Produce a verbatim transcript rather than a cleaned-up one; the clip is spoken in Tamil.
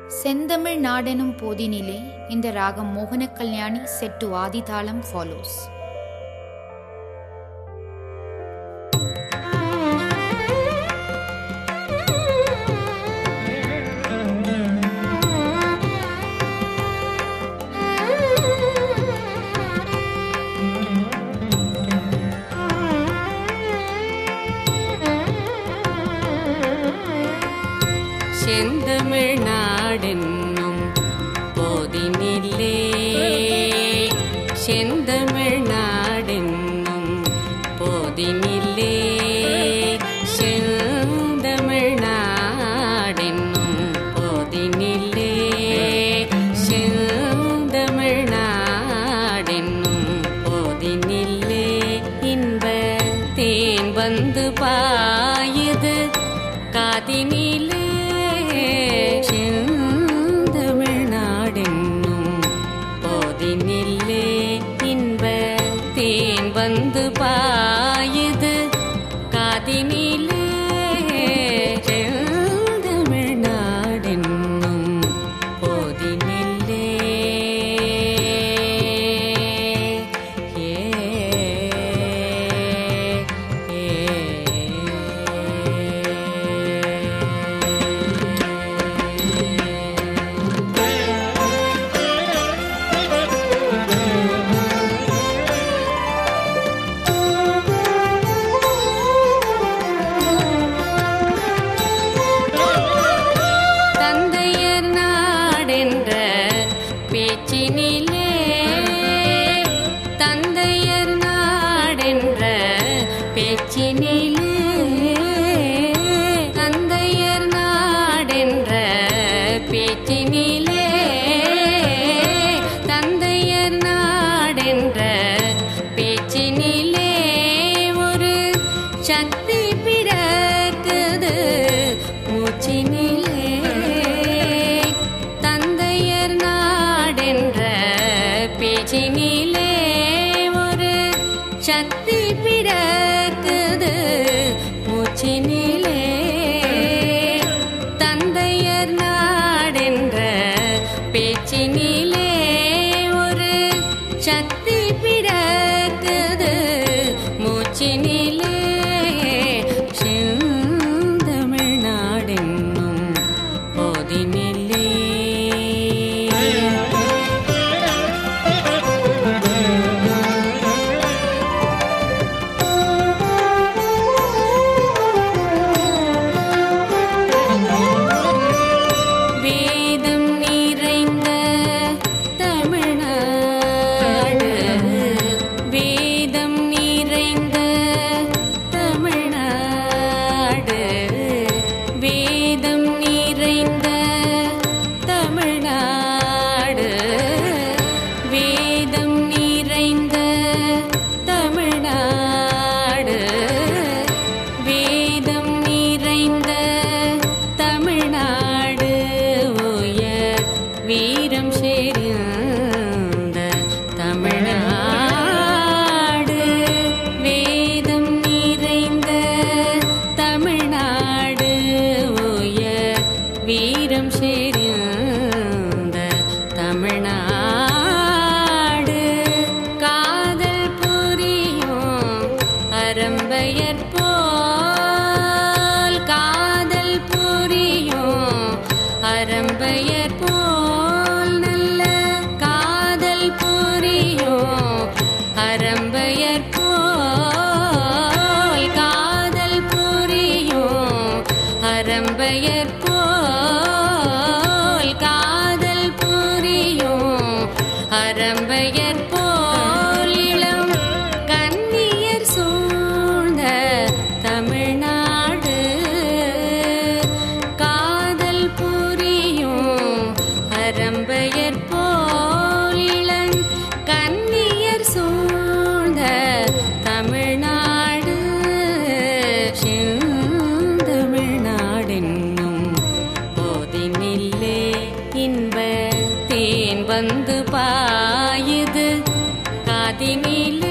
செந்தமிழ் நாடெனும் போதினிலே இந்த ராகம் மோகன கல்யாணி set to ஆதிதாளம் follows. செந்தமிழ் நாடென்னும் போதினிலே செந்தமிழ் நாடென்னும் போதினிலே செந்தமிழ் நாடென்னும் போதினிலே செந்தமிழ் நாடென்னும் போதினிலே இன்ப தேன் வந்து பாயுது காதினிலே செந்தமிழ்நாடென்னும் போதினிலே இன்ப தேன் வந்து பாயுது காதினிலே செந்தமிழ்நாடென்னும் போதினிலே பேச்சினிலே தந்தையர் நாடென்ற பேச்சினிலே தந்தையர் நாடென்ற பேச்சினிலே தந்தையர் நாடென்ற பேச்சினிலே ஒரு சக்தி பிறக்குது மூச்சினிலே தந்தையர் நாடென்ற பேச்சினிலே ஒரு சக்தி பிறக்குது மூச்சினிலே தந்தையர் நாடென்ற பேச்சினிலே ஒரு சக்தி பிறக்குது மூச்சினிலே செந்தமிழ் நாடென்னும் போதினிலே வேதம் நிறைந்த தமிழ்நாடு வேதம் நிறைந்த தமிழ்நாடு வேதம் நிறைந்த தமிழ்நாடு வேதம் நிறைந்த தமிழ்நாடு வேதம் நிறைந்த தமிழ்நாடு உயர் வீரம் சேர்ந்த தமிழ்நாடு வேதம் நிறைந்த தமிழ்நாடு உயர் வீரம் சேர்ந்த தமிழ்நாடு காதல் புரியும் அரம்பையர் போல் காதல் புரியும் அரம்பையர் போல் நல்ல காதல் புரியும் அரம்பையர் போல் காதல் புரியும் அரம்பையர் போல் காதல் புரியும் அரம்பையர் போல் இளம் கன்னியர் சூழ்ந்த தமிழ்நாடு காதல் புரியும் அரம்பையர் போல் இளம் கன்னியர் சூழ்ந்த தமிழ்நாடு செந்தமிழ்நாடென்னும் போதினிலே இன்ப தேன் வந்து பாயுது காதினிலே